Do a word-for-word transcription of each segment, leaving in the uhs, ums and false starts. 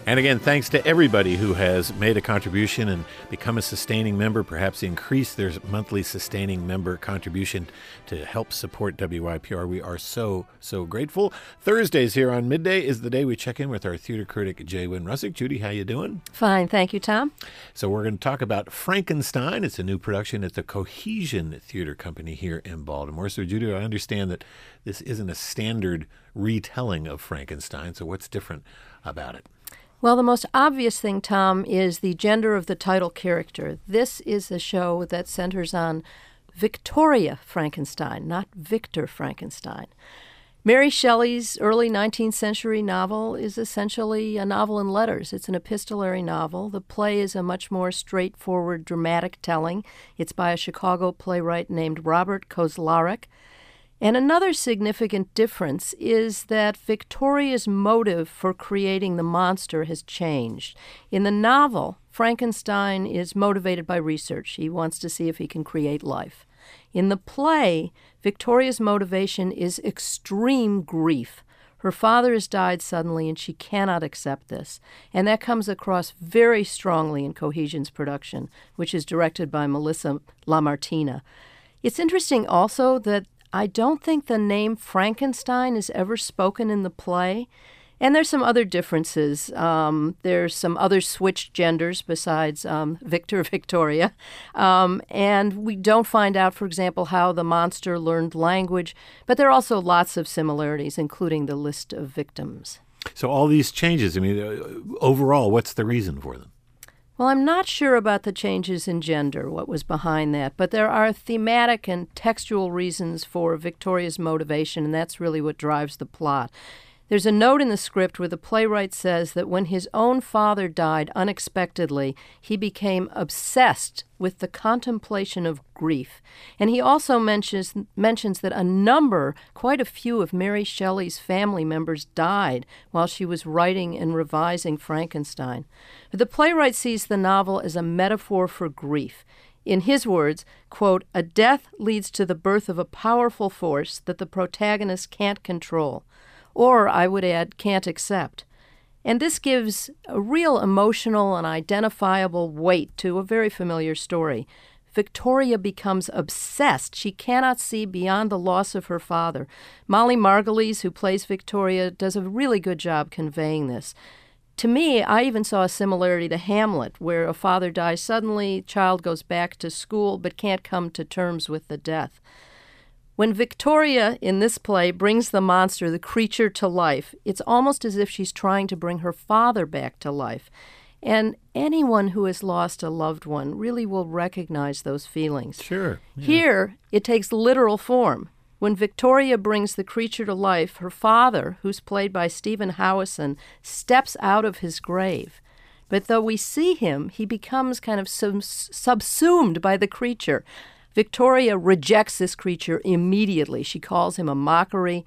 And again, thanks to everybody who has made a contribution and become a sustaining member, perhaps increase their monthly sustaining member contribution to help support W Y P R. We are so, so grateful. Thursdays here on Midday is the day we check in with our theater critic, J. Wynn Russick. Judy, how you doing? Fine, thank you, Tom. So we're going to talk about Frankenstein. It's a new production at the Cohesion Theater Company here in Baltimore. So, Judy, I understand that this isn't a standard retelling of Frankenstein. So what's different about it? Well, the most obvious thing, Tom, is the gender of the title character. This is a show that centers on Victoria Frankenstein, not Victor Frankenstein. Mary Shelley's early nineteenth century novel is essentially a novel in letters. It's an epistolary novel. The play is a much more straightforward, dramatic telling. It's by a Chicago playwright named Robert Kozlarek. And another significant difference is that Victoria's motive for creating the monster has changed. In the novel, Frankenstein is motivated by research. He wants to see if he can create life. In the play, Victoria's motivation is extreme grief. Her father has died suddenly, and she cannot accept this. And that comes across very strongly in Cohesion's production, which is directed by Melissa LaMartina. It's interesting also that I don't think the name Frankenstein is ever spoken in the play. And there's some other differences. Um, there's some other switched genders besides um, Victor, Victoria. Um, and we don't find out, for example, how the monster learned language. But there are also lots of similarities, including the list of victims. So all these changes, I mean, uh, overall, what's the reason for them? Well, I'm not sure about the changes in gender, what was behind that, but there are thematic and textual reasons for Victoria's motivation, and that's really what drives the plot. There's a note in the script where the playwright says that when his own father died unexpectedly, he became obsessed with the contemplation of grief. And he also mentions mentions that a number, quite a few of Mary Shelley's family members died while she was writing and revising Frankenstein. But the playwright sees the novel as a metaphor for grief. In his words, quote, "A death leads to the birth of a powerful force that the protagonist can't control. Or, I would add, can't accept." And this gives a real emotional and identifiable weight to a very familiar story. Victoria becomes obsessed. She cannot see beyond the loss of her father. Molly Margulies, who plays Victoria, does a really good job conveying this. To me, I even saw a similarity to Hamlet, where a father dies suddenly, child goes back to school, but can't come to terms with the death. When Victoria, in this play, brings the monster, the creature, to life, it's almost as if she's trying to bring her father back to life. And anyone who has lost a loved one really will recognize those feelings. Sure. Yeah. Here, it takes literal form. When Victoria brings the creature to life, her father, who's played by Stephen Howison, steps out of his grave. But though we see him, he becomes kind of sub- subsumed by the creature. Victoria rejects this creature immediately. She calls him a mockery.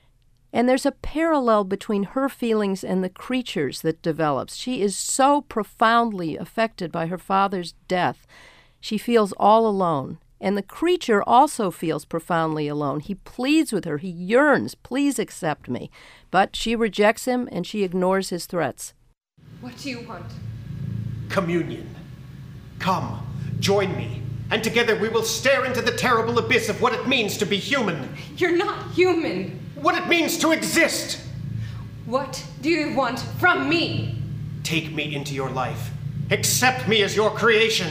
And there's a parallel between her feelings and the creature's that develops. She is so profoundly affected by her father's death. She feels all alone. And the creature also feels profoundly alone. He pleads with her. He yearns, "Please accept me." But she rejects him, and she ignores his threats. What do you want? Communion. Come, join me. And together we will stare into the terrible abyss of what it means to be human. You're not human. What it means to exist. What do you want from me? Take me into your life. Accept me as your creation.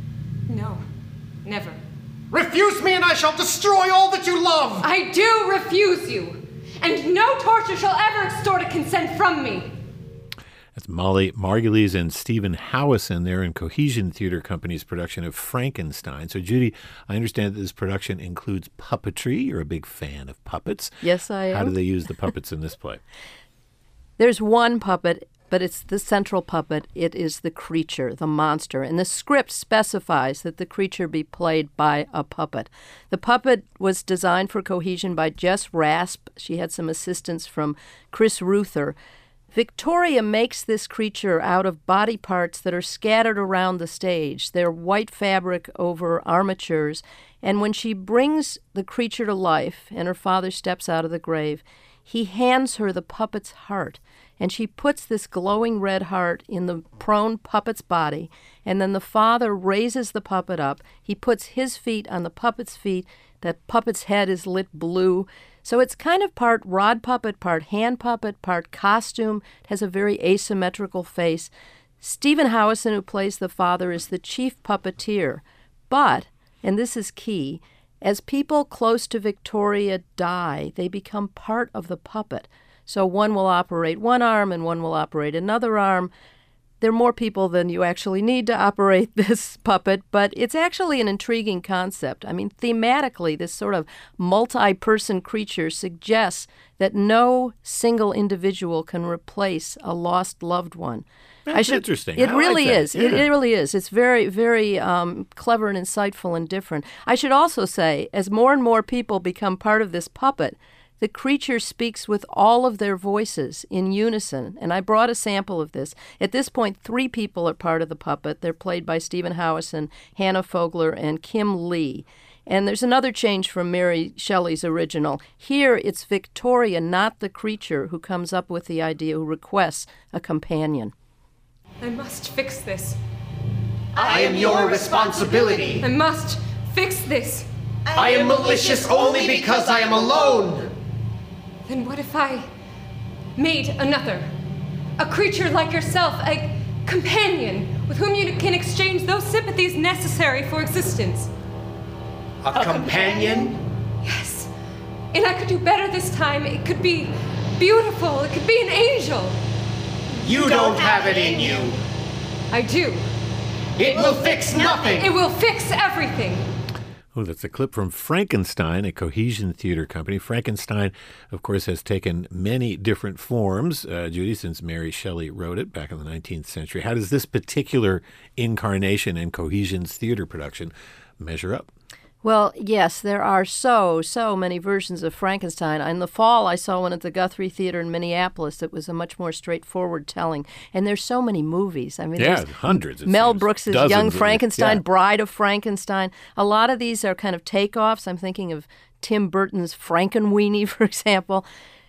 No, never. Refuse me and I shall destroy all that you love. I do refuse you. And no torture shall ever extort a consent from me. That's Molly Margulies and Stephen Howison there in Cohesion Theater Company's production of Frankenstein. So, Judy, I understand that this production includes puppetry. You're a big fan of puppets. Yes, I am. How do they use the puppets in this play? There's one puppet, but it's the central puppet. It is the creature, the monster. And the script specifies that the creature be played by a puppet. The puppet was designed for Cohesion by Jess Rasp. She had some assistance from Chris Ruther. Victoria makes this creature out of body parts that are scattered around the stage. They're white fabric over armatures. And when she brings the creature to life and her father steps out of the grave, he hands her the puppet's heart. and she puts this glowing red heart in the prone puppet's body, and then the father raises the puppet up. He puts his feet on the puppet's feet. The puppet's head is lit blue. So it's kind of part rod puppet, part hand puppet, part costume. It has a very asymmetrical face. Stephen Howison, who plays the father, is the chief puppeteer. But, and this is key, as people close to Victoria die, they become part of the puppet. So one will operate one arm and one will operate another arm. There are more people than you actually need to operate this puppet, but it's actually an intriguing concept. I mean, thematically, this sort of multi-person creature suggests that no single individual can replace a lost loved one. That's I should, interesting. It I really like that. is. Yeah. It, it really is. It's very, very um, clever and insightful and different. I should also say, as more and more people become part of this puppet, the creature speaks with all of their voices in unison, and I brought a sample of this. At this point, three people are part of the puppet. They're played by Stephen Howison, Hannah Fogler, and Kim Lee. And there's another change from Mary Shelley's original. Here, it's Victoria, not the creature, who comes up with the idea, who requests a companion. I must fix this. I am your responsibility. I must fix this. I am malicious only because I am alone. Then what if I made another? A creature like yourself, a companion with whom you can exchange those sympathies necessary for existence. A companion? Yes. And I could do better this time. It could be beautiful. It could be an angel. You don't have it in you. I do. It will fix nothing. It will fix everything. Oh, that's a clip from Frankenstein, a Cohesion Theater company. Frankenstein, of course, has taken many different forms, uh, Judy, since Mary Shelley wrote it back in the nineteenth century. How does this particular incarnation in Cohesion's theater production measure up? Well, yes, there are so, so many versions of Frankenstein. In the fall, I saw one at the Guthrie Theater in Minneapolis that was a much more straightforward telling. And there's so many movies. I mean, Yeah, there's hundreds. it Mel seems. Brooks's Dozens Young of them. Frankenstein, Yeah. Bride of Frankenstein. A lot of these are kind of takeoffs. I'm thinking of Tim Burton's Frankenweenie, for example.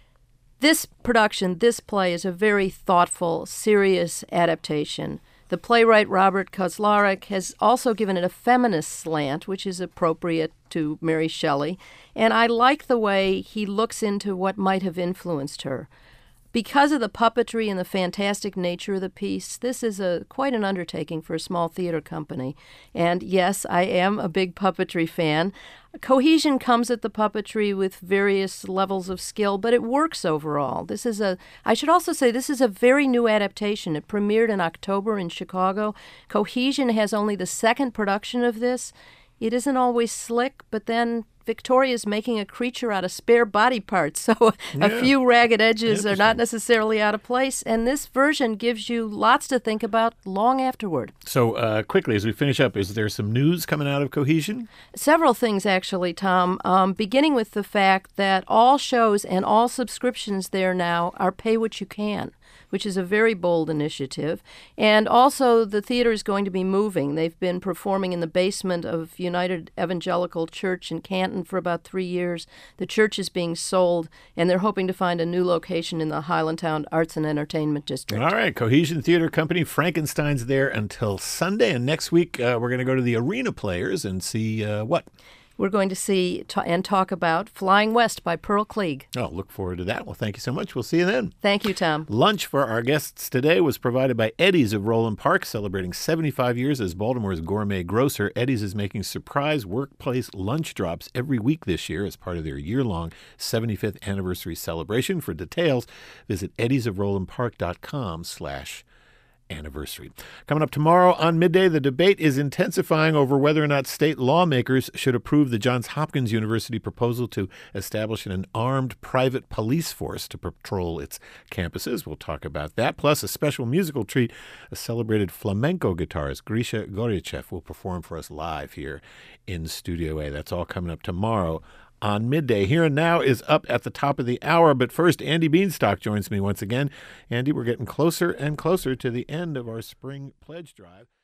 This production, this play, is a very thoughtful, serious adaptation. The playwright Robert Kozlarek has also given it a feminist slant, which is appropriate to Mary Shelley, and I like the way he looks into what might have influenced her. Because of the puppetry and the fantastic nature of the piece, this is a quite an undertaking for a small theater company. And yes, I am a big puppetry fan. Cohesion comes at the puppetry with various levels of skill, but it works overall. This is a, I should also say, this is a very new adaptation. It premiered in October in Chicago. Cohesion has only the second production of this. It isn't always slick, but then Victoria's making a creature out of spare body parts, so a Yeah. few ragged edges are not Interesting. necessarily out of place, and this version gives you lots to think about long afterward. So uh, quickly, as we finish up, is there some news coming out of Cohesion? Several things, actually, Tom, um, beginning with the fact that all shows and all subscriptions there now are pay what you can, which is a very bold initiative. And also, the theater is going to be moving. They've been performing in the basement of United Evangelical Church in Canton for about three years. The church is being sold, and they're hoping to find a new location in the Highlandtown Arts and Entertainment District. All right, Cohesion Theater Company, Frankenstein's there until Sunday, and next week uh, we're going to go to the Arena Players and see uh, what? We're going to see t- and talk about Flying West by Pearl Cleage. Oh, look forward to that. Well, thank you so much. We'll see you then. Thank you, Tom. Lunch for our guests today was provided by Eddie's of Roland Park, celebrating seventy-five years as Baltimore's gourmet grocer. Eddie's is making surprise workplace lunch drops every week this year as part of their year-long seventy-fifth anniversary celebration. For details, visit eddiesofrolandpark.com slash anniversary. Coming up tomorrow on Midday, the debate is intensifying over whether or not state lawmakers should approve the Johns Hopkins University proposal to establish an armed private police force to patrol its campuses. We'll talk about that. Plus, a special musical treat. A celebrated flamenco guitarist, Grisha Goryachev, will perform for us live here in Studio A. That's all coming up tomorrow on Midday. Here and Now is up at the top of the hour, but first, Andy Beanstalk joins me once again. Andy, we're getting closer and closer to the end of our spring pledge drive.